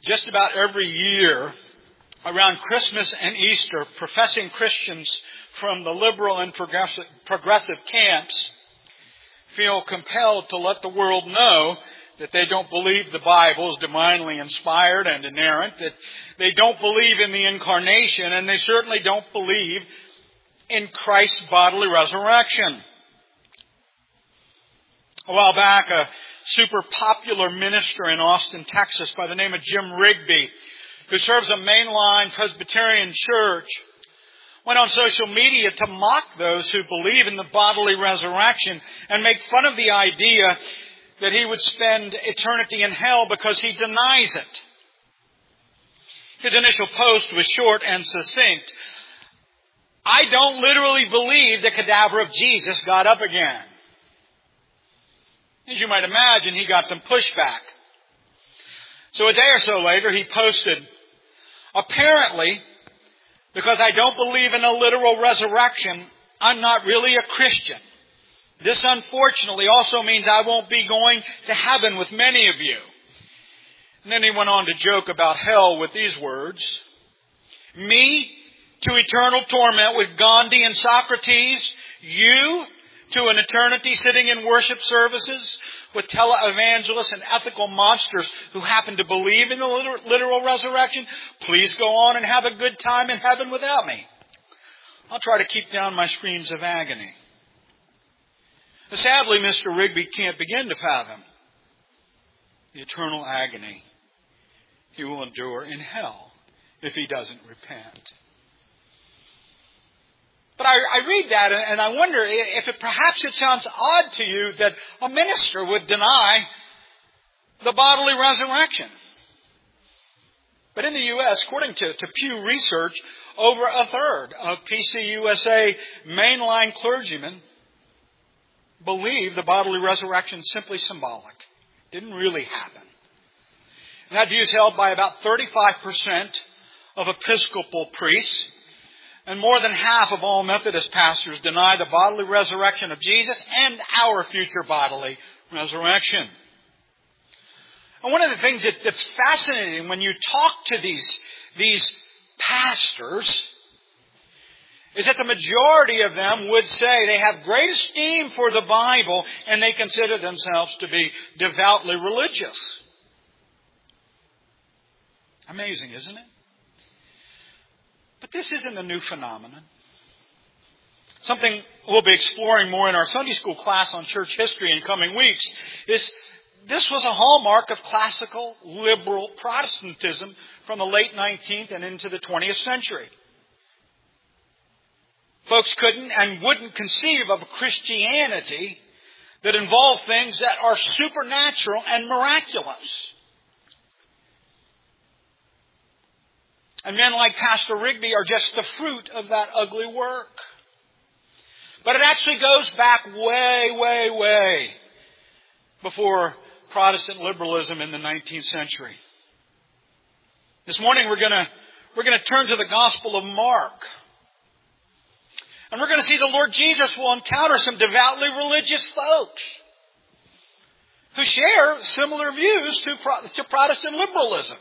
Just about every year, around Christmas and Easter, professing Christians from the liberal and progressive camps feel compelled to let the world know that they don't believe the Bible is divinely inspired and inerrant, that they don't believe in the incarnation, and they certainly don't believe in Christ's bodily resurrection. A while back, a super popular minister in Austin, Texas, by the name of Jim Rigby, who serves a mainline Presbyterian church, went on social media to mock those who believe in the bodily resurrection and make fun of the idea that he would spend eternity in hell because he denies it. His initial post was short and succinct. I don't literally believe the cadaver of Jesus got up again. As you might imagine, he got some pushback. So a day or so later, he posted, apparently, because I don't believe in a literal resurrection, I'm not really a Christian. This, unfortunately, also means I won't be going to heaven with many of you. And then he went on to joke about hell with these words. Me to eternal torment with Gandhi and Socrates. You to an eternity sitting in worship services with televangelists and ethical monsters who happen to believe in the literal resurrection. Please go on and have a good time in heaven without me. I'll try to keep down my screams of agony. But sadly, Mr. Rigby can't begin to fathom the eternal agony he will endure in hell if he doesn't repent. But I read that and I wonder if perhaps it sounds odd to you that a minister would deny the bodily resurrection. But in the U.S., according to Pew Research, over a third of PCUSA mainline clergymen believe the bodily resurrection is simply symbolic. It didn't really happen. And that view is held by about 35% of Episcopal priests. And more than half of all Methodist pastors deny the bodily resurrection of Jesus and our future bodily resurrection. And one of the things that's fascinating when you talk to these pastors is that the majority of them would say they have great esteem for the Bible and they consider themselves to be devoutly religious. Amazing, isn't it? But this isn't a new phenomenon. Something we'll be exploring more in our Sunday school class on church history in coming weeks is this was a hallmark of classical liberal Protestantism from the late 19th and into the 20th century. Folks couldn't and wouldn't conceive of a Christianity that involved things that are supernatural and miraculous. And men like Pastor Rigby are just the fruit of that ugly work. But it actually goes back way, way, way before Protestant liberalism in the 19th century. This morning we're going to turn to the Gospel of Mark. And we're going to see the Lord Jesus will encounter some devoutly religious folks who share similar views to Protestant liberalism.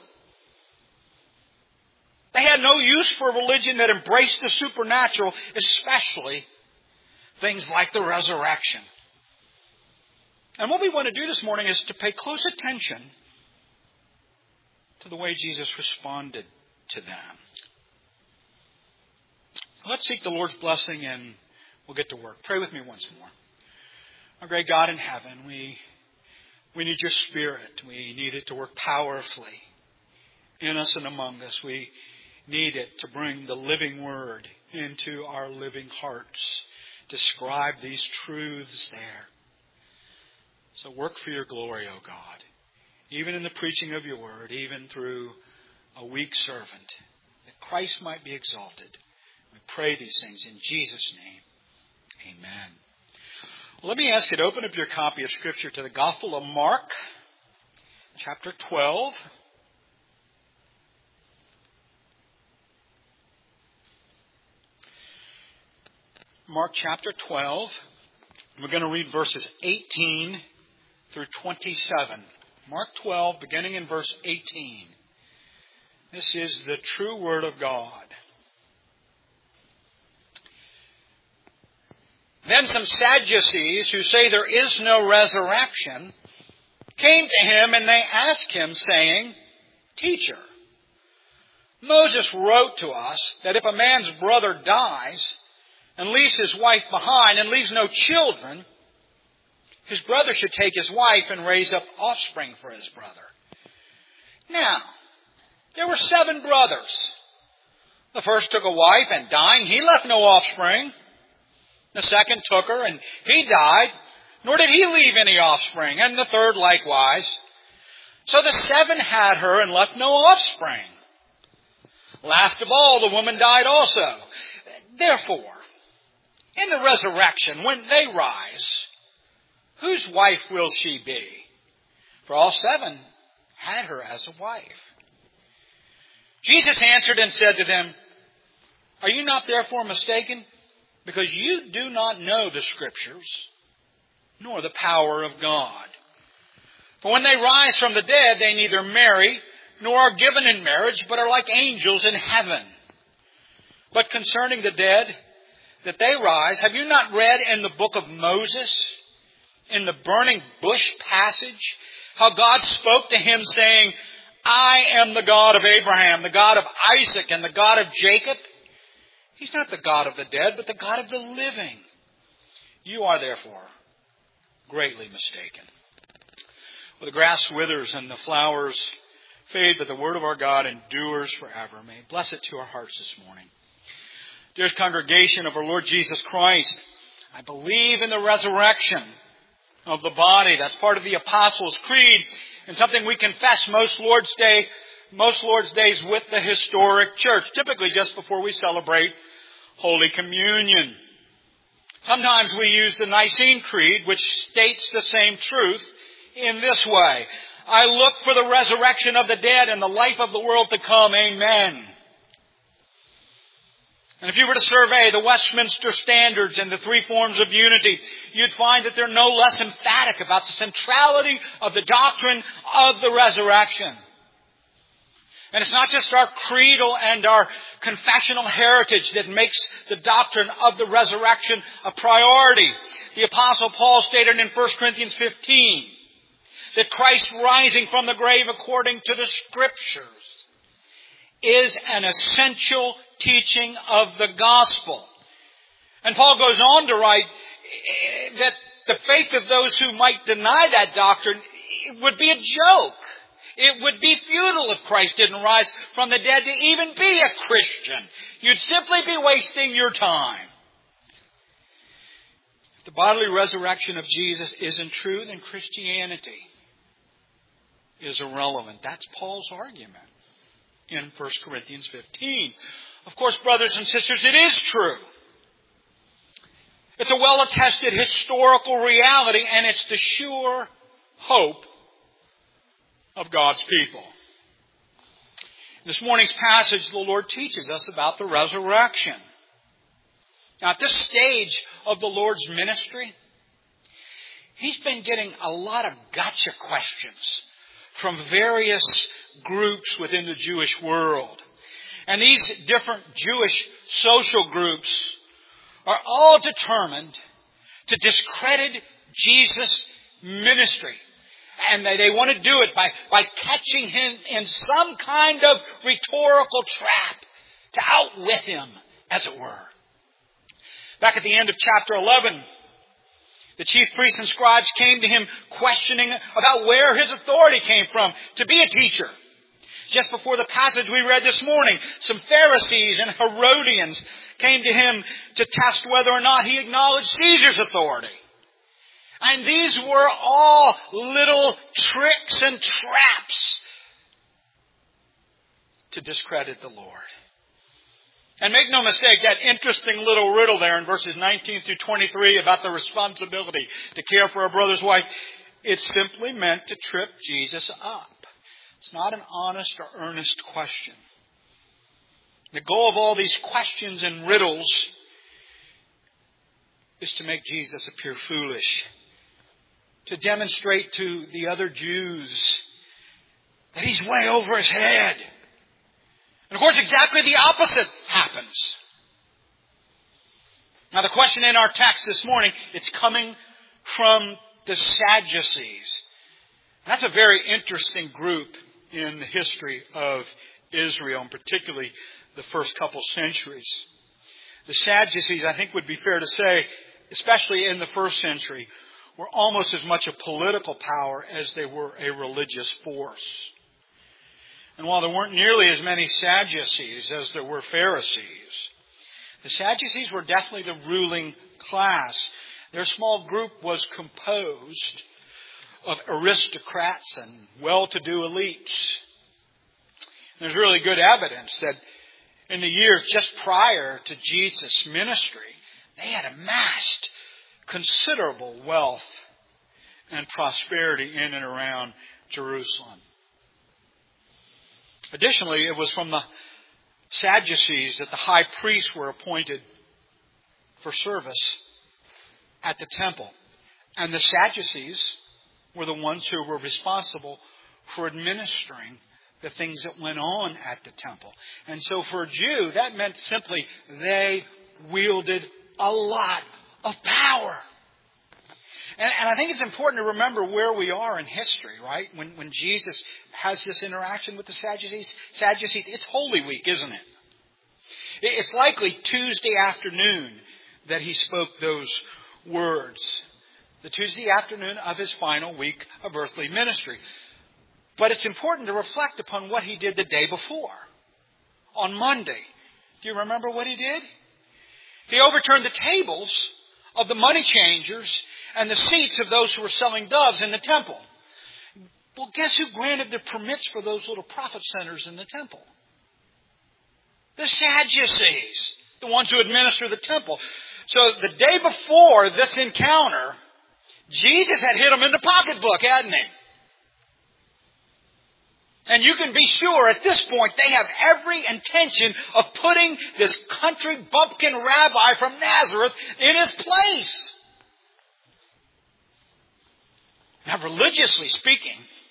They had no use for a religion that embraced the supernatural, especially things like the resurrection. And what we want to do this morning is to pay close attention to the way Jesus responded to them. Let's seek the Lord's blessing and we'll get to work. Pray with me once more. Our great God in heaven, we need your Spirit. We need it to work powerfully in us and among us. We need it to bring the living word into our living hearts. Describe these truths there. So work for your glory, O God. Even in the preaching of your word, even through a weak servant, that Christ might be exalted. We pray these things in Jesus' name. Amen. Well, let me ask you to open up your copy of Scripture to the Gospel of Mark, chapter 12. Mark chapter 12. We're going to read verses 18 through 27. Mark 12, beginning in verse 18. This is the true Word of God. Then some Sadducees, who say there is no resurrection, came to him and they asked him, saying, Teacher, Moses wrote to us that if a man's brother dies and leaves his wife behind and leaves no children, his brother should take his wife and raise up offspring for his brother. Now, there were 7 brothers. The first took a wife, and dying, he left no offspring. The second took her, and he died, nor did he leave any offspring. And the third likewise. So the 7 had her and left no offspring. Last of all, the woman died also. Therefore, in the resurrection, when they rise, whose wife will she be? For all 7 had her as a wife. Jesus answered and said to them, Are you not therefore mistaken? Because you do not know the Scriptures, nor the power of God. For when they rise from the dead, they neither marry, nor are given in marriage, but are like angels in heaven. But concerning the dead, that they rise, have you not read in the book of Moses, in the burning bush passage, how God spoke to him saying, I am the God of Abraham, the God of Isaac, and the God of Jacob? He's not the God of the dead, but the God of the living. You are therefore greatly mistaken. Well, the grass withers and the flowers fade, but the word of our God endures forever. May it bless it to our hearts this morning. Dearest congregation of our Lord Jesus Christ, I believe in the resurrection of the body. That's part of the Apostles' Creed, and something we confess most Lord's Days with the historic church, typically just before we celebrate Holy Communion. Sometimes we use the Nicene Creed, which states the same truth in this way. I look for the resurrection of the dead and the life of the world to come. Amen. And if you were to survey the Westminster Standards and the 3 forms of unity, you'd find that they're no less emphatic about the centrality of the doctrine of the resurrection. And it's not just our creedal and our confessional heritage that makes the doctrine of the resurrection a priority. The Apostle Paul stated in 1 Corinthians 15 that Christ rising from the grave according to the Scriptures is an essential teaching of the gospel. And Paul goes on to write that the faith of those who might deny that doctrine would be a joke. It would be futile if Christ didn't rise from the dead to even be a Christian. You'd simply be wasting your time. If the bodily resurrection of Jesus isn't true, then Christianity is irrelevant. That's Paul's argument in 1 Corinthians 15. Of course, brothers and sisters, it is true. It's a well-attested historical reality, and it's the sure hope of God's people. In this morning's passage, the Lord teaches us about the resurrection. Now, at this stage of the Lord's ministry, He's been getting a lot of gotcha questions from various groups within the Jewish world. And these different Jewish social groups are all determined to discredit Jesus' ministry. And they want to do it by catching him in some kind of rhetorical trap to outwit him, as it were. Back at the end of chapter 11, the chief priests and scribes came to him questioning about where his authority came from to be a teacher. Just before the passage we read this morning, some Pharisees and Herodians came to him to test whether or not he acknowledged Caesar's authority. And these were all little tricks and traps to discredit the Lord. And make no mistake, that interesting little riddle there in verses 19 through 23 about the responsibility to care for a brother's wife, it's simply meant to trip Jesus up. It's not an honest or earnest question. The goal of all these questions and riddles is to make Jesus appear foolish, to demonstrate to the other Jews that he's way over his head, And of course, exactly the opposite happens. Now, the question in our text this morning, it's coming from the Sadducees. That's a very interesting group in the history of Israel, and particularly the first couple centuries. The Sadducees, I think would be fair to say, especially in the first century, were almost as much a political power as they were a religious force. And while there weren't nearly as many Sadducees as there were Pharisees, the Sadducees were definitely the ruling class. Their small group was composed of aristocrats and well-to-do elites. There's really good evidence that in the years just prior to Jesus' ministry, they had amassed considerable wealth and prosperity in and around Jerusalem. Additionally, it was from the Sadducees that the high priests were appointed for service at the temple. And the Sadducees were the ones who were responsible for administering the things that went on at the temple. And so for a Jew, that meant simply they wielded a lot of power. And I think it's important to remember where we are in history, right? When Jesus has this interaction with the Sadducees, it's Holy Week, isn't it? It's likely Tuesday afternoon that he spoke those words. The Tuesday afternoon of his final week of earthly ministry. But it's important to reflect upon what he did the day before. On Monday. Do you remember what he did? He overturned the tables of the money changers and the seats of those who were selling doves in the temple. Well, guess who granted the permits for those little profit centers in the temple? The Sadducees, the ones who administer the temple. So the day before this encounter, Jesus had hit them in the pocketbook, hadn't he? And you can be sure at this point they have every intention of putting this country bumpkin rabbi from Nazareth in his place. Now, religiously speaking,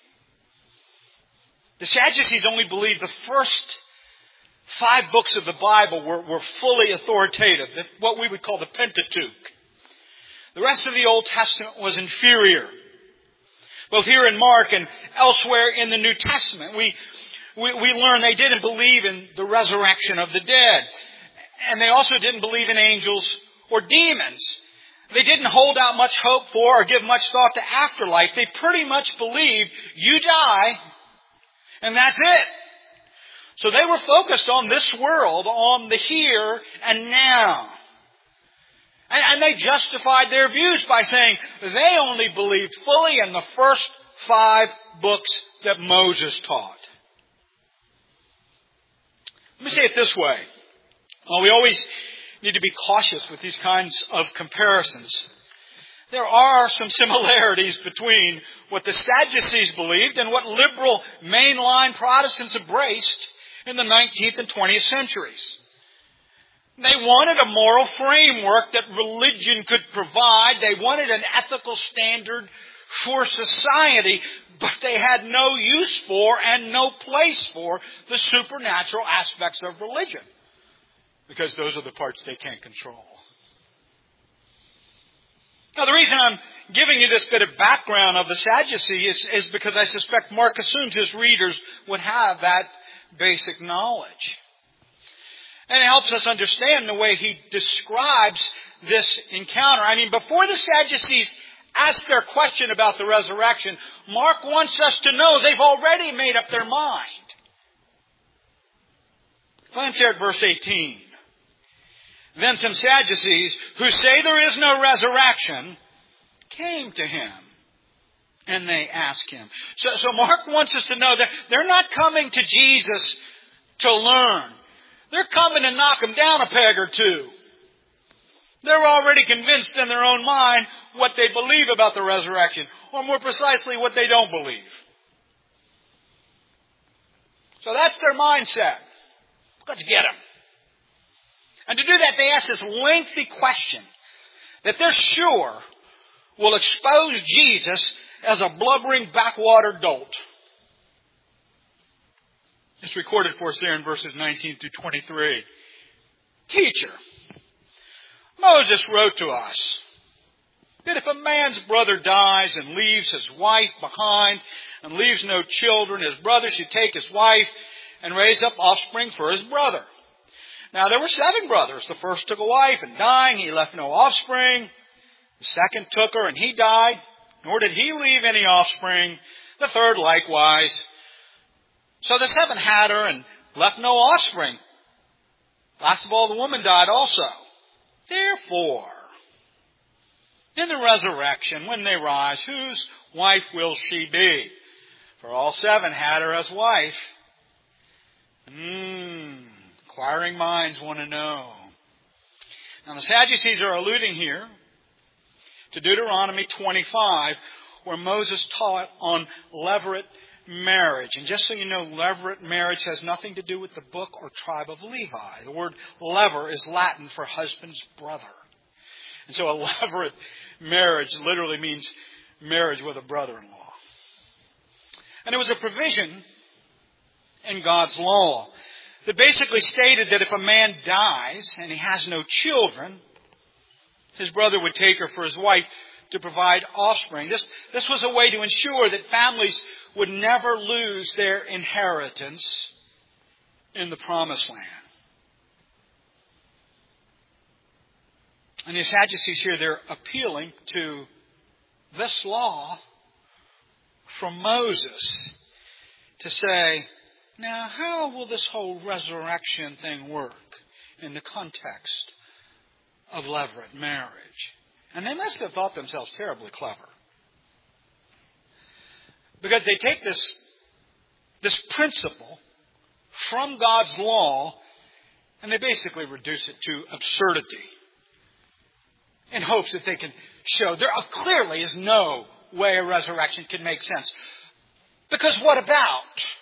the Sadducees only believed the first 5 books of the Bible were fully authoritative, what we would call the Pentateuch. The rest of the Old Testament was inferior. Both here in Mark and elsewhere in the New Testament, we learn they didn't believe in the resurrection of the dead. And they also didn't believe in angels or demons. They didn't hold out much hope for or give much thought to afterlife. They pretty much believed you die and that's it. So they were focused on this world, on the here and now. And they justified their views by saying they only believed fully in the first 5 books that Moses taught. Let me say it this way. Well, we always need to be cautious with these kinds of comparisons. There are some similarities between what the Sadducees believed and what liberal mainline Protestants embraced in the 19th and 20th centuries. They wanted a moral framework that religion could provide. They wanted an ethical standard for society, but they had no use for and no place for the supernatural aspects of religion, because those are the parts they can't control. Now, the reason I'm giving you this bit of background of the Sadducees is because I suspect Mark assumes his readers would have that basic knowledge. And it helps us understand the way he describes this encounter. I mean, before the Sadducees ask their question about the resurrection, Mark wants us to know they've already made up their mind. Glance here at verse 18. Then some Sadducees, who say there is no resurrection, came to him. And they asked him. So Mark wants us to know that they're not coming to Jesus to learn. They're coming to knock him down a peg or two. They're already convinced in their own mind what they believe about the resurrection, or more precisely, what they don't believe. So that's their mindset. Let's get them. And to do that, they ask this lengthy question that they're sure will expose Jesus as a blubbering backwater dolt. It's It's recorded for us there in verses 19 through 23. Teacher, Moses wrote to us that if a man's brother dies and leaves his wife behind and leaves no children, his brother should take his wife and raise up offspring for his brother. Now there were 7 brothers. The first took a wife, and dying he left no offspring. The second took her, and he died, nor did he leave any offspring. The third likewise. So the 7 had her and left no offspring. Last of all, the woman died also. Therefore, in the resurrection, when they rise, whose wife will she be? For all 7 had her as wife. Inquiring minds want to know. Now the Sadducees are alluding here to Deuteronomy 25, where Moses taught on levirate marriage. And just so you know, levirate marriage has nothing to do with the book or tribe of Levi. The word lever is Latin for husband's brother. And so a levirate marriage literally means marriage with a brother-in-law. And it was a provision in God's law that basically stated that if a man dies and he has no children, his brother would take her for his wife to provide offspring. This was a way to ensure that families would never lose their inheritance in the Promised Land. And the Sadducees here, they're appealing to this law from Moses to say, now how will this whole resurrection thing work in the context of levirate marriage? And they must have thought themselves terribly clever. Because they take this principle from God's law and they basically reduce it to absurdity in hopes that they can show there clearly is no way a resurrection can make sense. Because what about?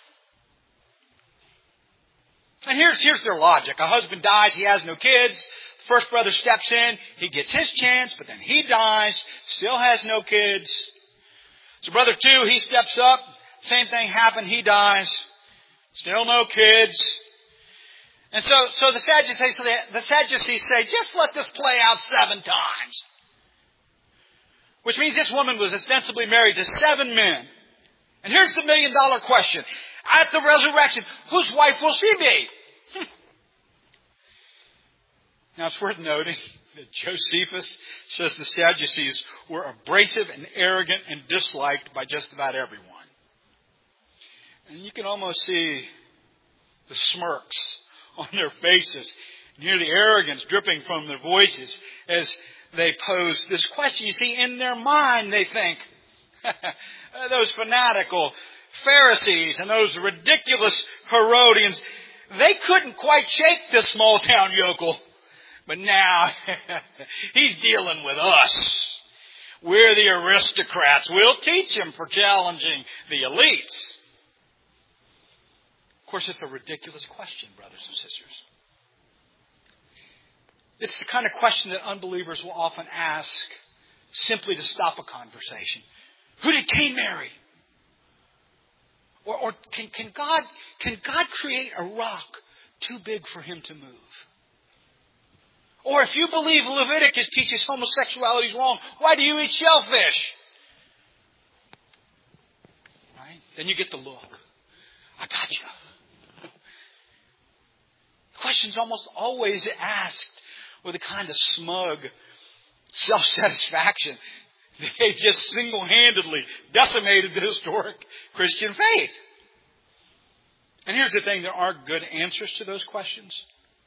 And here's their logic. A husband dies, he has no kids. First brother steps in, he gets his chance, but then he dies, still has no kids. So brother 2, he steps up, same thing happened, he dies, still no kids. And so the Sadducees say, just let this play out 7 times. Which means this woman was ostensibly married to 7 men. And here's the $1 million question. At the resurrection, whose wife will she be? Now it's worth noting that Josephus says the Sadducees were abrasive and arrogant and disliked by just about everyone. And you can almost see the smirks on their faces and hear the arrogance dripping from their voices as they pose this question. You see, in their mind they think, those fanatical Pharisees and those ridiculous Herodians, they couldn't quite shake this small town yokel. But now, he's dealing with us. We're the aristocrats. We'll teach him for challenging the elites. Of course, it's a ridiculous question, brothers and sisters. It's the kind of question that unbelievers will often ask simply to stop a conversation. Who did Cain marry? Or can God create a rock too big for him to move? Or if you believe Leviticus teaches homosexuality is wrong, why do you eat shellfish? Right? Then you get the look. I got you. Questions almost always asked with a kind of smug self-satisfaction. They've just single-handedly decimated the historic Christian faith. And here's the thing, there are good answers to those questions.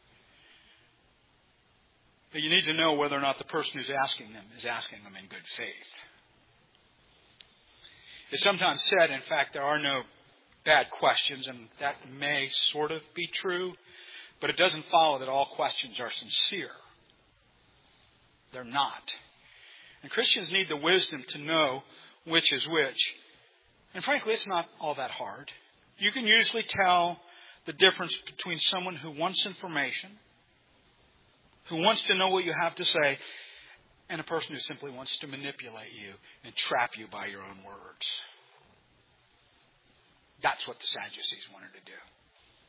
But you need to know whether or not the person who's asking them is asking them in good faith. It's sometimes said, in fact, there are no bad questions, and that may sort of be true, but it doesn't follow that all questions are sincere. They're not. And Christians need the wisdom to know which is which. And frankly, it's not all that hard. You can usually tell the difference between someone who wants information, who wants to know what you have to say, and a person who simply wants to manipulate you and trap you by your own words. That's what the Sadducees wanted to do.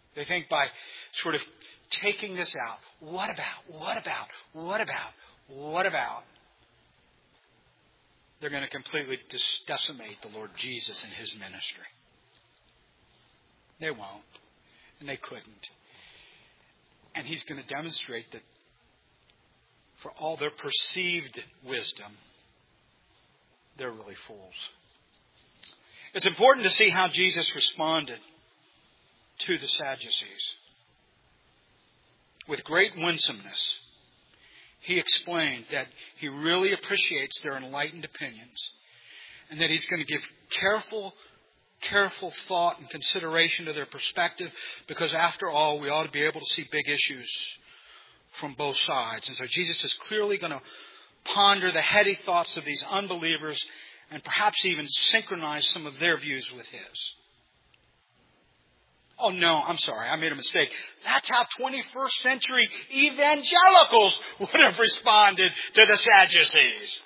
They think by sort of taking this out, what about? They're going to completely decimate the Lord Jesus and His ministry. They won't. And they couldn't. And He's going to demonstrate that for all their perceived wisdom, they're really fools. It's important to see how Jesus responded to the Sadducees. With great winsomeness, He explained that He really appreciates their enlightened opinions and that He's going to give careful thought and consideration to their perspective, because after all, we ought to be able to see big issues from both sides. And so Jesus is clearly going to ponder the heady thoughts of these unbelievers and perhaps even synchronize some of their views with His. Oh no, I'm sorry, I made a mistake. That's how 21st century evangelicals would have responded to the Sadducees.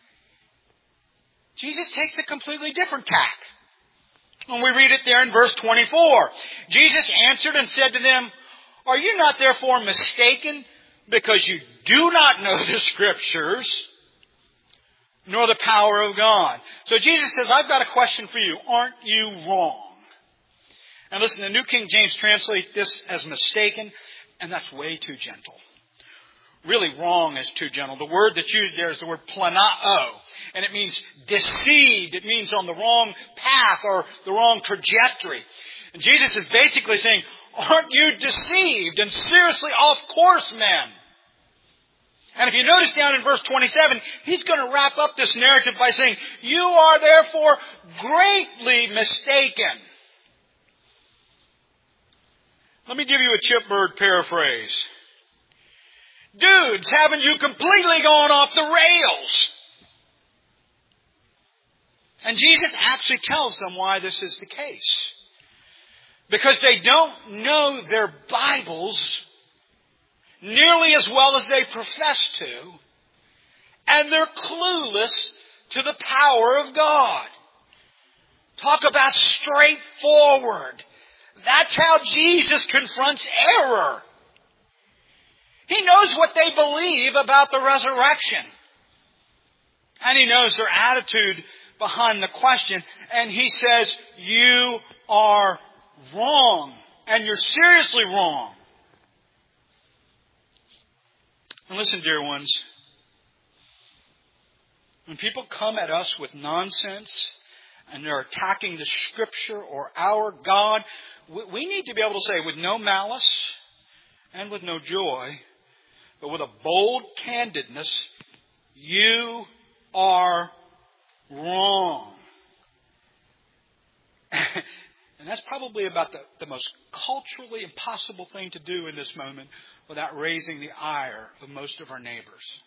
Jesus takes a completely different tack. When we read it there in verse 24, Jesus answered and said to them, "Are you not therefore mistaken because you do not know the Scriptures, nor the power of God?" So Jesus says, I've got a question for you. Aren't you wrong? And listen, the New King James translates this as mistaken, and that's way too gentle. Really, wrong is too gentle. The word that's used there is the word planao, and it means deceived. It means on the wrong path or the wrong trajectory. And Jesus is basically saying, aren't you deceived and seriously off course, men? And if you notice down in verse 27, He's going to wrap up this narrative by saying, you are therefore greatly mistaken. Let me give you a chipbird paraphrase. Dudes, haven't you completely gone off the rails? And Jesus actually tells them why this is the case. Because they don't know their Bibles nearly as well as they profess to, and they're clueless to the power of God. Talk about straightforward. That's how Jesus confronts error. He knows what they believe about the resurrection. And He knows their attitude behind the question. And He says, you are wrong. And you're seriously wrong. And listen, dear ones. When people come at us with nonsense and they're attacking the Scripture or our God, we need to be able to say with no malice and with no joy, but with a bold candidness, you are wrong. And that's probably about the most culturally impossible thing to do in this moment without raising the ire of most of our neighbors.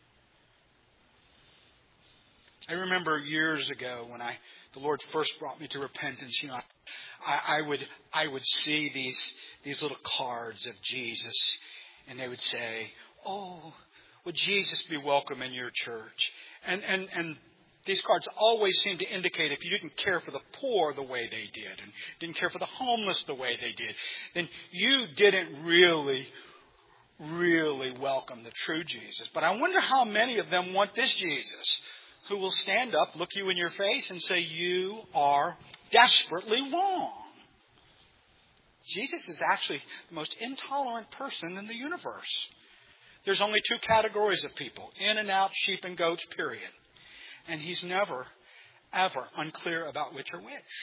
I remember years ago when the Lord first brought me to repentance, I would see these little cards of Jesus, and they would say, "Oh, would Jesus be welcome in your church?" And these cards always seemed to indicate if you didn't care for the poor the way they did, and didn't care for the homeless the way they did, then you didn't really welcome the true Jesus. But I wonder how many of them want this Jesus, who will stand up, look you in your face, and say, you are desperately wrong. Jesus is actually the most intolerant person in the universe. There's only two categories of people, in and out, sheep and goats, period. And He's never, ever unclear about which are which.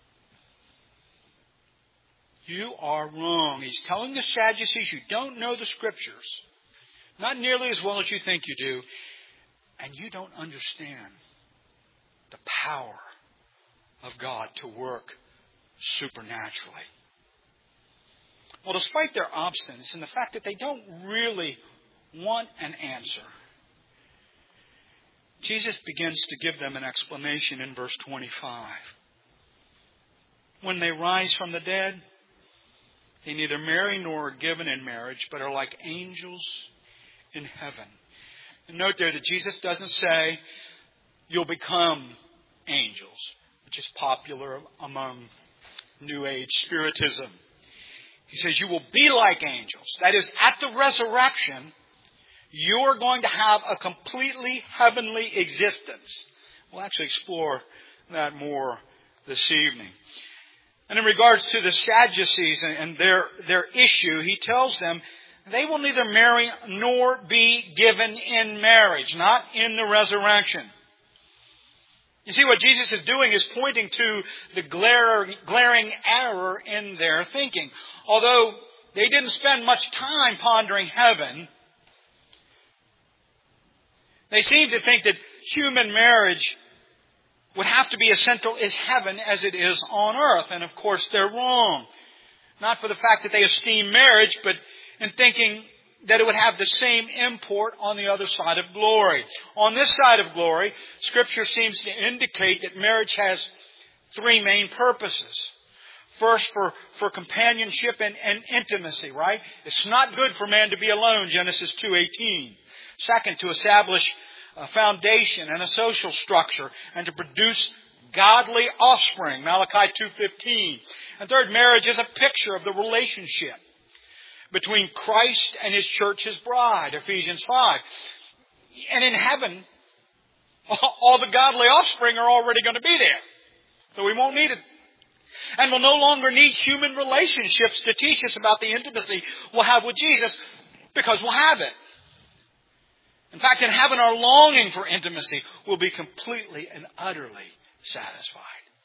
You are wrong. He's telling the Sadducees, you don't know the Scriptures. Not nearly as well as you think you do. And you don't understand the power of God to work supernaturally. Well, despite their obstinance and the fact that they don't really want an answer, Jesus begins to give them an explanation in verse 25. When they rise from the dead, they neither marry nor are given in marriage, but are like angels in heaven. And note there that Jesus doesn't say you'll become angels, which is popular among New Age Spiritism. He says you will be like angels. That is, at the resurrection, you're going to have a completely heavenly existence. We'll actually explore that more this evening. And in regards to the Sadducees and their issue, he tells them they will neither marry nor be given in marriage, not in the resurrection. You see, what Jesus is doing is pointing to the glaring error in their thinking. Although they didn't spend much time pondering heaven, they seem to think that human marriage would have to be as central as heaven as it is on earth. And of course, they're wrong. Not for the fact that they esteem marriage, but in thinking that it would have the same import on the other side of glory. On this side of glory, Scripture seems to indicate that marriage has three main purposes. First, for companionship and intimacy, right? It's not good for man to be alone, Genesis 2:18. Second, to establish a foundation and a social structure and to produce godly offspring, Malachi 2:15. And third, marriage is a picture of the relationship between Christ and His church, His bride, Ephesians 5. And in heaven, all the godly offspring are already going to be there. So we won't need it. And we'll no longer need human relationships to teach us about the intimacy we'll have with Jesus, because we'll have it. In fact, in heaven, our longing for intimacy will be completely and utterly satisfied.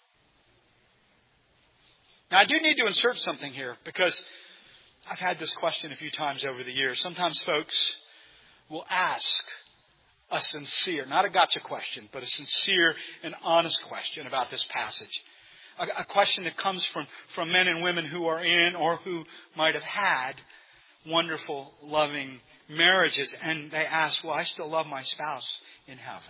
Now, I do need to insert something here, because I've had this question a few times over the years. Sometimes folks will ask a sincere, not a gotcha question, but a sincere and honest question about this passage. A question that comes from men and women who are in or who might have had wonderful, loving marriages. And they ask, well, I still love my spouse in heaven.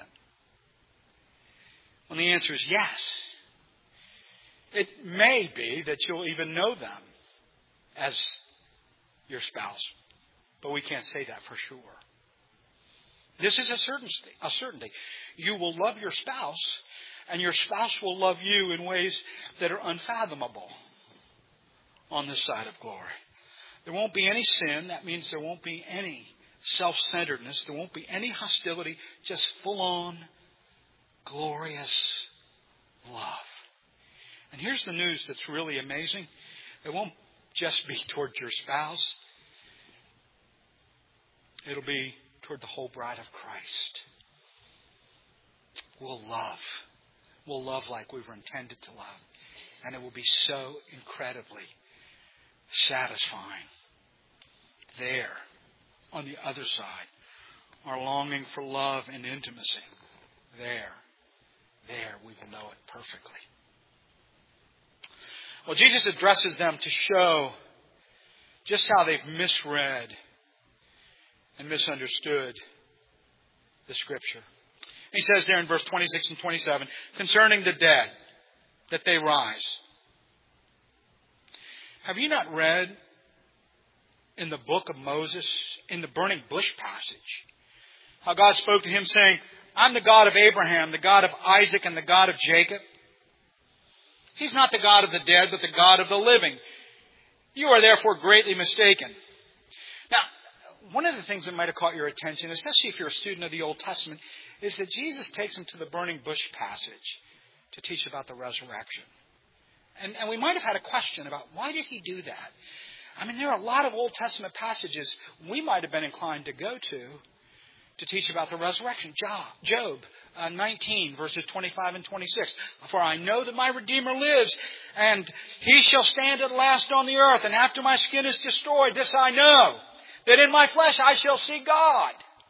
Well, the answer is yes. It may be that you'll even know them as your spouse, but we can't say that for sure. This is a certainty. You will love your spouse, and your spouse will love you in ways that are unfathomable on this side of glory. There won't be any sin. That means there won't be any self-centeredness. There won't be any hostility. Just full-on, glorious love. And here's the news that's really amazing. It won't just be toward your spouse. It'll be toward the whole bride of Christ. We'll love. We'll love like we were intended to love. And it will be so incredibly satisfying. There, on the other side, our longing for love and intimacy. There, we will know it perfectly. Well, Jesus addresses them to show just how they've misread and misunderstood the Scripture. He says there in verse 26 and 27, concerning the dead, that they rise. Have you not read in the book of Moses, in the burning bush passage, how God spoke to him saying, I'm the God of Abraham, the God of Isaac, and the God of Jacob? He's not the God of the dead, but the God of the living. You are therefore greatly mistaken. Now, one of the things that might have caught your attention, especially if you're a student of the Old Testament, is that Jesus takes them to the burning bush passage to teach about the resurrection. And we might have had a question about why did he do that? I mean, there are a lot of Old Testament passages we might have been inclined to go to teach about the resurrection. Job 19, verses 25 and 26. For I know that my Redeemer lives, and he shall stand at last on the earth, and after my skin is destroyed, this I know, that in my flesh I shall see God.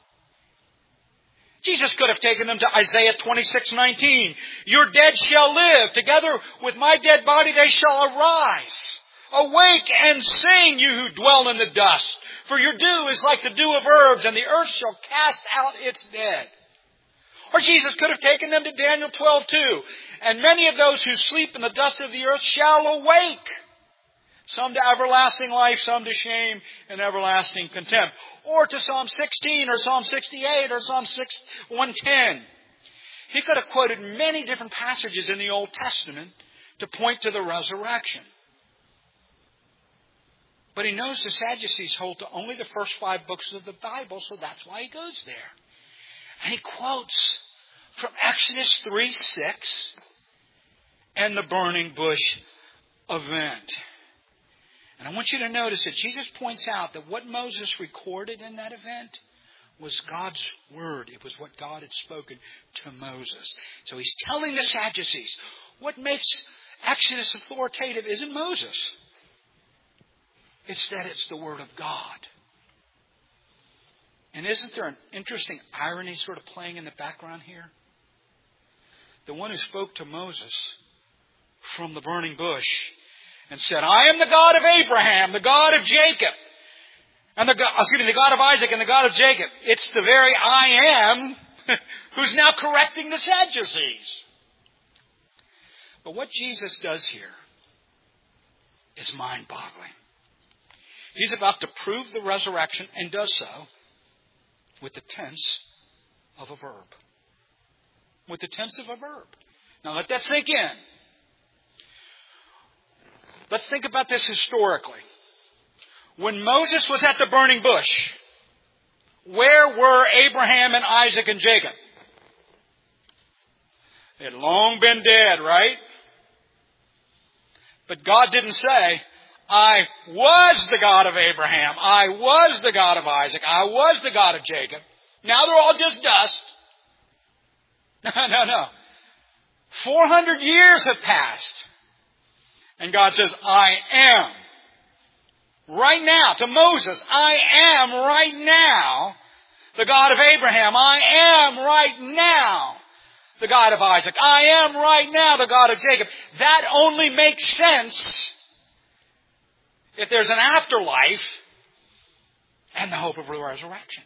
Jesus could have taken them to Isaiah 26:19. Your dead shall live. Together with my dead body they shall arise. Awake and sing, you who dwell in the dust. For your dew is like the dew of herbs, and the earth shall cast out its dead. Or Jesus could have taken them to Daniel 12:2. And many of those who sleep in the dust of the earth shall awake. Some to everlasting life, some to shame and everlasting contempt. Or to Psalm 16 or Psalm 68 or Psalm 110. He could have quoted many different passages in the Old Testament to point to the resurrection. But he knows the Sadducees hold to only the first 5 books of the Bible, so that's why he goes there. And he quotes from Exodus 3:6 and the burning bush event. And I want you to notice that Jesus points out that what Moses recorded in that event was God's word. It was what God had spoken to Moses. So he's telling the Sadducees, what makes Exodus authoritative isn't Moses. It's that it's the word of God. And isn't there an interesting irony sort of playing in the background here? The one who spoke to Moses from the burning bush and said, I am the God of Abraham, the God of Jacob, and the God of Isaac and the God of Jacob. It's the very I am who's now correcting the Sadducees. But what Jesus does here is mind-boggling. He's about to prove the resurrection and does so with the tense of a verb. With the tense of a verb. Now let that sink in. Let's think about this historically. When Moses was at the burning bush, where were Abraham and Isaac and Jacob? They had long been dead, right? But God didn't say, I was the God of Abraham. I was the God of Isaac. I was the God of Jacob. Now they're all just dust. No. 400 years have passed. And God says, I am. Right now, to Moses, I am right now the God of Abraham. I am right now the God of Isaac. I am right now the God of Jacob. That only makes sense if there's an afterlife and the hope of the resurrection.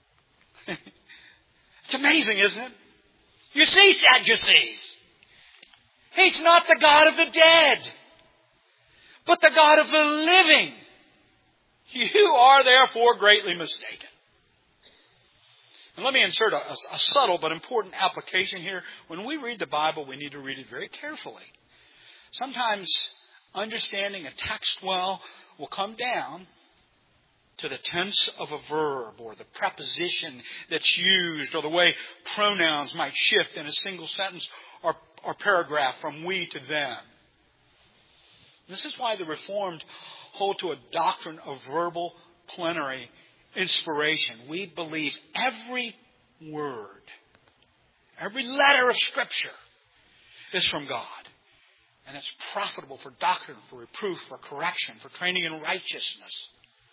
It's amazing, isn't it? You see, Sadducees, He's not the God of the dead, but the God of the living. You are therefore greatly mistaken. And let me insert a subtle but important application here. When we read the Bible, we need to read it very carefully. Sometimes understanding a text well will come down to the tense of a verb or the preposition that's used or the way pronouns might shift in a single sentence or paragraph from we to them. This is why the Reformed hold to a doctrine of verbal plenary inspiration. We believe every word, every letter of Scripture is from God. And it's profitable for doctrine, for reproof, for correction, for training in righteousness.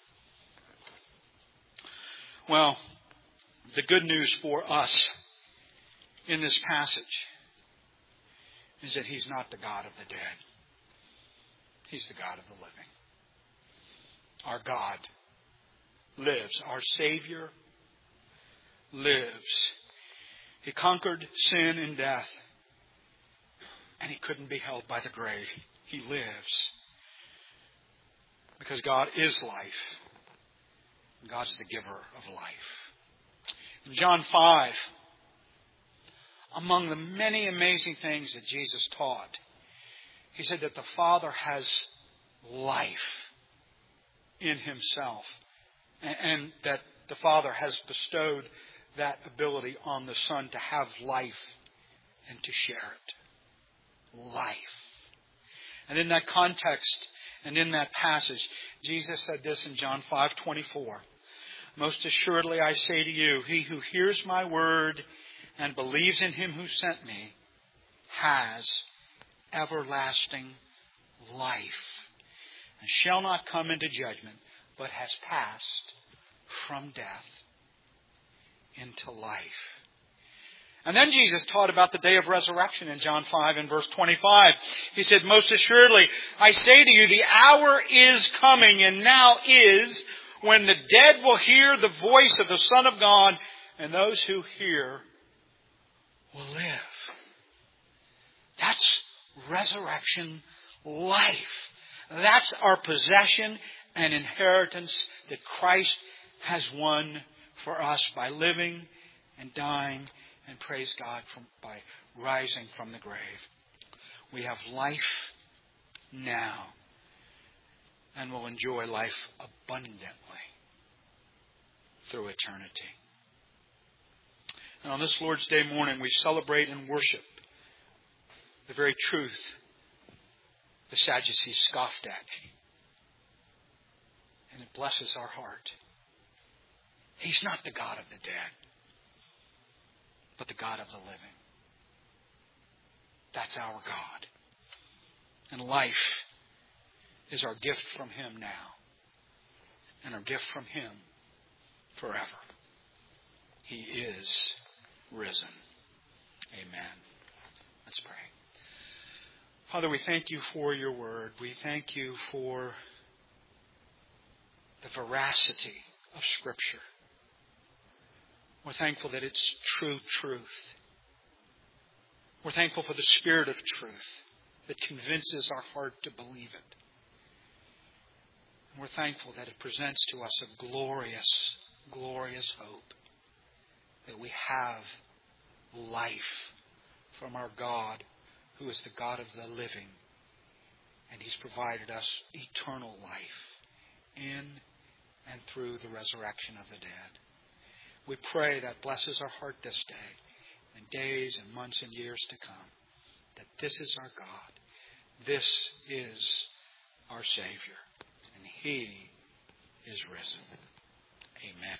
Well, the good news for us in this passage is that He's not the God of the dead. He's the God of the living. Our God lives. Our Savior lives. He conquered sin and death. And He couldn't be held by the grave. He lives. Because God is life. God's the giver of life. In John 5, among the many amazing things that Jesus taught, He said that the Father has life in Himself. And that the Father has bestowed that ability on the Son to have life and to share it. Life. And in that context and in that passage, Jesus said this in John 5:24. Most assuredly I say to you, he who hears my word and believes in Him who sent me has everlasting life and shall not come into judgment, but has passed from death into life. And then Jesus taught about the day of resurrection in John 5 and verse 25. He said, most assuredly, I say to you, the hour is coming and now is when the dead will hear the voice of the Son of God, and those who hear will live. That's resurrection life. That's our possession and inheritance that Christ has won for us by living and dying and praise God by rising from the grave. We have life now. and will enjoy life abundantly through eternity. And on this Lord's Day morning, we celebrate and worship the very truth the Sadducees scoffed at. And it blesses our heart. He's not the God of the dead, but the God of the living. That's our God. And life is our gift from Him now, and our gift from Him forever. He is risen. Amen. Let's pray. Father, we thank You for Your word. We thank You for the veracity of Scripture. We're thankful that it's true truth. We're thankful for the Spirit of truth that convinces our heart to believe it. And we're thankful that it presents to us a glorious, glorious hope that we have life from our God, who is the God of the living. And He's provided us eternal life in and through the resurrection of the dead. We pray that blesses our heart this day, and days and months and years to come, that this is our God. This is our Savior, and He is risen. Amen.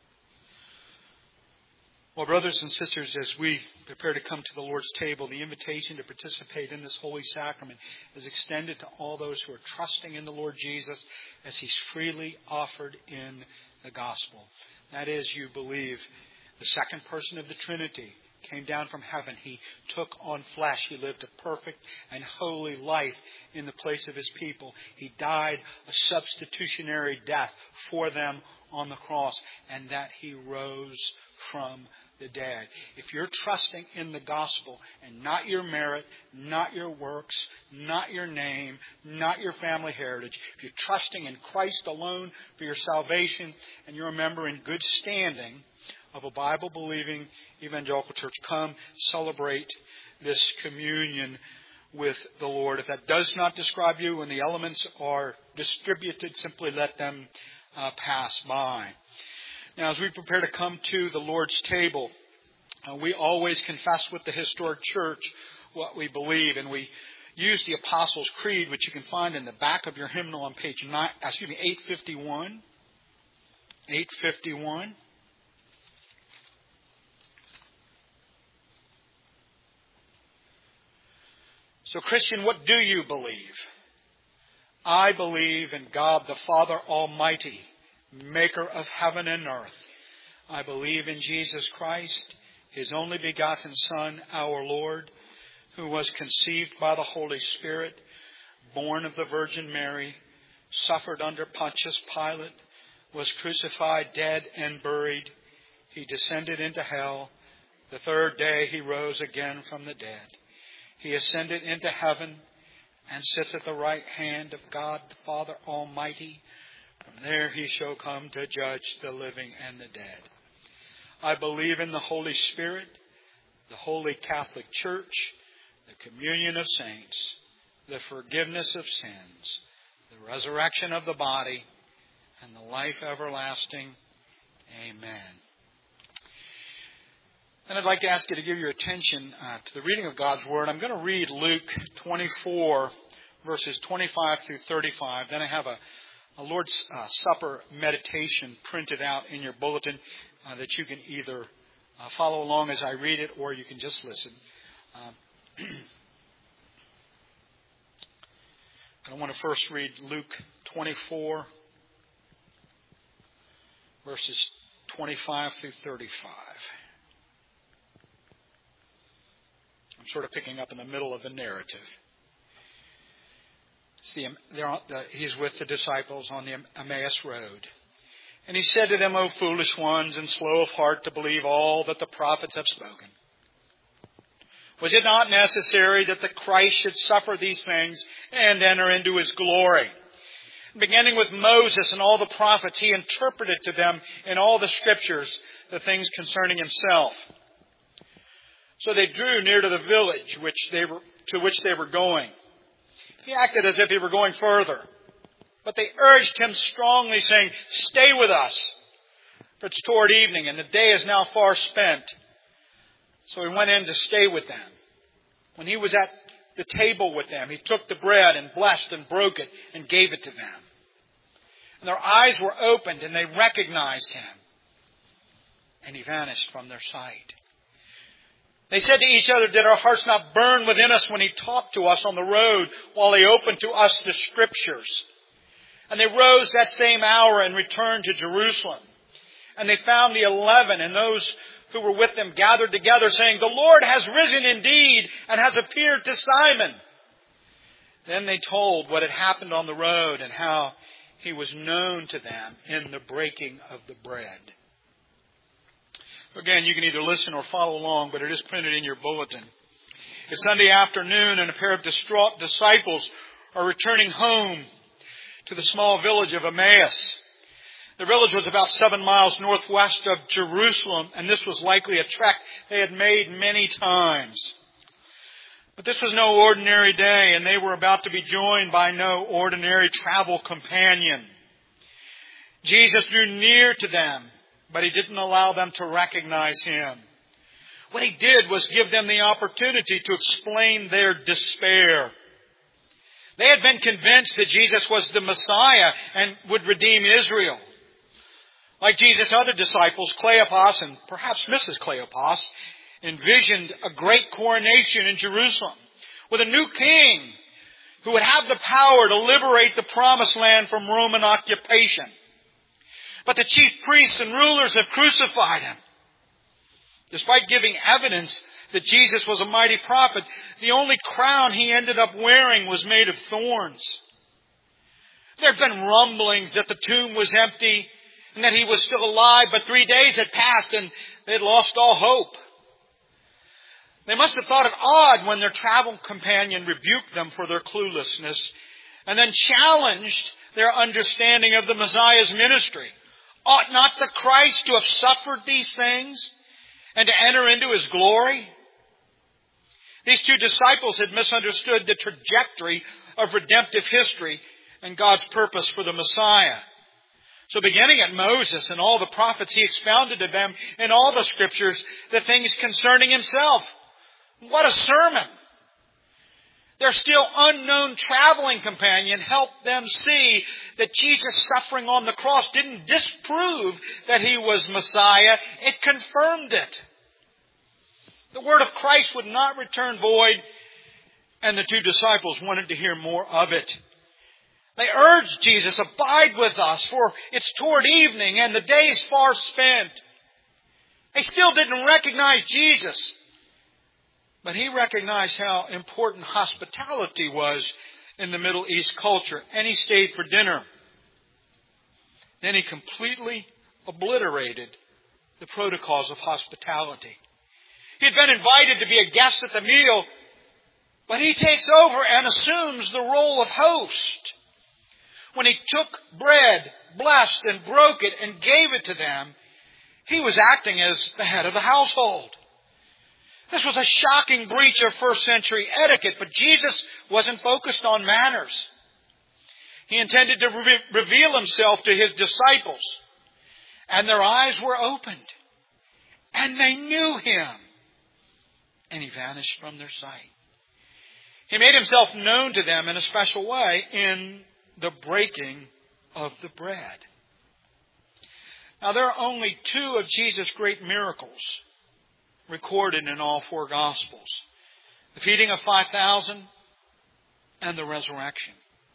Well, brothers and sisters, as we prepare to come to the Lord's table, the invitation to participate in this holy sacrament is extended to all those who are trusting in the Lord Jesus as He's freely offered in the gospel. That is, you believe the second person of the Trinity came down from heaven. He took on flesh. He lived a perfect and holy life in the place of His people. He died a substitutionary death for them on the cross, and that He rose from the dead. If you're trusting in the gospel and not your merit, not your works, not your name, not your family heritage, if you're trusting in Christ alone for your salvation, and you're a member in good standing of a Bible-believing evangelical church, come celebrate this communion with the Lord. If that does not describe you and the elements are distributed, simply let them pass by. Now, as we prepare to come to the Lord's table, we always confess with the historic church what we believe, and we use the Apostles' Creed, which you can find in the back of your hymnal on page 851. 851. So, Christian, what do you believe? I believe in God the Father Almighty, Maker of heaven and earth. I believe in Jesus Christ, His only begotten Son, our Lord, who was conceived by the Holy Spirit, born of the Virgin Mary, suffered under Pontius Pilate, was crucified, dead, and buried. He descended into hell. The third day He rose again from the dead. He ascended into heaven and sits at the right hand of God the Father Almighty. From there He shall come to judge the living and the dead. I believe in the Holy Spirit, the Holy Catholic Church, the communion of saints, the forgiveness of sins, the resurrection of the body, and the life everlasting. Amen. And I'd like to ask you to give your attention to the reading of God's Word. I'm going to read Luke 24, verses 25 through 35. Then I have a Lord's Supper meditation printed out in your bulletin that you can either follow along as I read it, or you can just listen. I want to first read Luke 24, verses 25 through 35. I'm sort of picking up in the middle of the narrative. He's with the disciples on the Emmaus Road. And He said to them, O foolish ones, and slow of heart to believe all that the prophets have spoken. Was it not necessary that the Christ should suffer these things and enter into His glory? Beginning with Moses and all the prophets, He interpreted to them in all the Scriptures the things concerning Himself. So they drew near to the village to which they were going. He acted as if He were going further. But they urged him strongly, saying, "Stay with us, for it's toward evening, and the day is now far spent." So he went in to stay with them. When he was at the table with them, he took the bread and blessed and broke it and gave it to them. And their eyes were opened, and they recognized him. And he vanished from their sight. They said to each other, "Did our hearts not burn within us when he talked to us on the road, while he opened to us the Scriptures?" And they rose that same hour and returned to Jerusalem. And they found the 11 and those who were with them gathered together, saying, "The Lord has risen indeed and has appeared to Simon." Then they told what had happened on the road and how he was known to them in the breaking of the bread. Again, you can either listen or follow along, but it is printed in your bulletin. It's Sunday afternoon, and a pair of distraught disciples are returning home to the small village of Emmaus. The village was about 7 miles northwest of Jerusalem, and this was likely a trek they had made many times. But this was no ordinary day, and they were about to be joined by no ordinary travel companion. Jesus drew near to them, but he didn't allow them to recognize him. What he did was give them the opportunity to explain their despair. They had been convinced that Jesus was the Messiah and would redeem Israel. Like Jesus' other disciples, Cleopas and perhaps Mrs. Cleopas envisioned a great coronation in Jerusalem with a new king who would have the power to liberate the promised land from Roman occupation. But the chief priests and rulers have crucified him. Despite giving evidence that Jesus was a mighty prophet, the only crown he ended up wearing was made of thorns. There had been rumblings that the tomb was empty and that he was still alive, but 3 days had passed and they had lost all hope. They must have thought it odd when their travel companion rebuked them for their cluelessness and then challenged their understanding of the Messiah's ministry. Ought not the Christ to have suffered these things and to enter into his glory? These two disciples had misunderstood the trajectory of redemptive history and God's purpose for the Messiah. So beginning at Moses and all the prophets, he expounded to them in all the Scriptures the things concerning himself. What a sermon! Their still unknown traveling companion helped them see that Jesus' suffering on the cross didn't disprove that he was Messiah. It confirmed it. The word of Christ would not return void, and the two disciples wanted to hear more of it. They urged Jesus, "Abide with us, for it's toward evening and the day is far spent." They still didn't recognize Jesus, but he recognized how important hospitality was in the Middle East culture, and he stayed for dinner. Then he completely obliterated the protocols of hospitality. He had been invited to be a guest at the meal, but he takes over and assumes the role of host. When he took bread, blessed and broke it and gave it to them, he was acting as the head of the household. This was a shocking breach of first century etiquette, but Jesus wasn't focused on manners. He intended to reveal himself to his disciples, and their eyes were opened, and they knew him. And he vanished from their sight. He made himself known to them in a special way in the breaking of the bread. Now, there are only 2 of Jesus' great miracles recorded in all 4 Gospels: the feeding of 5,000 and the resurrection.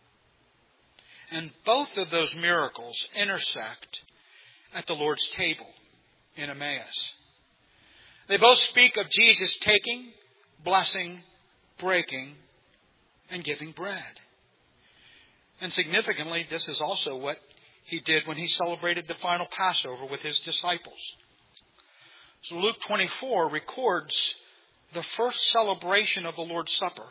And both of those miracles intersect at the Lord's table in Emmaus. They both speak of Jesus taking, blessing, breaking, and giving bread. And significantly, this is also what he did when he celebrated the final Passover with his disciples. So Luke 24 records the first celebration of the Lord's Supper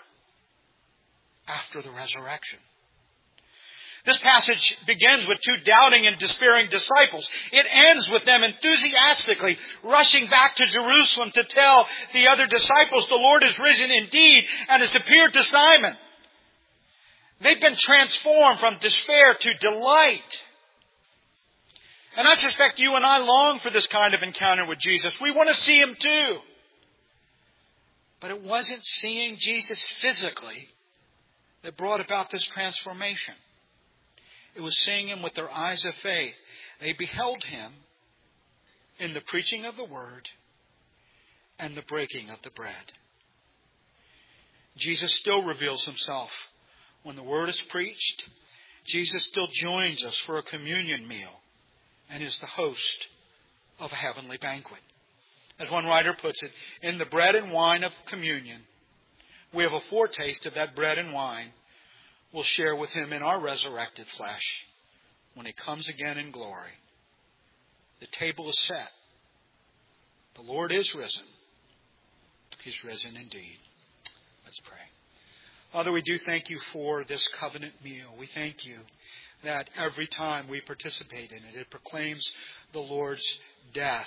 after the resurrection. This passage begins with 2 doubting and despairing disciples. It ends with them enthusiastically rushing back to Jerusalem to tell the other disciples, "The Lord is risen indeed and has appeared to Simon." They've been transformed from despair to delight. And I suspect you and I long for this kind of encounter with Jesus. We want to see Him too. But it wasn't seeing Jesus physically that brought about this transformation. It was seeing Him with their eyes of faith. They beheld Him in the preaching of the Word and the breaking of the bread. Jesus still reveals Himself. When the Word is preached, Jesus still joins us for a communion meal and is the host of a heavenly banquet. As one writer puts it, in the bread and wine of communion, we have a foretaste of that bread and wine we'll share with Him in our resurrected flesh when He comes again in glory. The table is set. The Lord is risen. He's risen indeed. Let's pray. Father, we do thank You for this covenant meal. We thank You that every time we participate in it, it proclaims the Lord's death.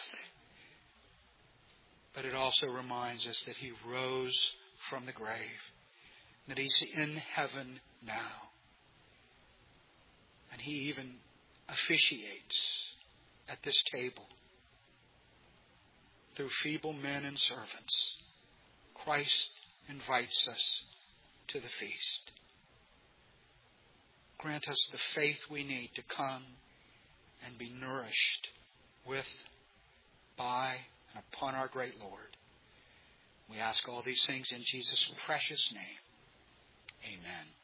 But it also reminds us that He rose from the grave, that He's in heaven now. And He even officiates at this table through feeble men and servants. Christ invites us to the feast. Grant us the faith we need to come and be nourished with, by, and upon our great Lord. We ask all these things in Jesus' precious name. Amen.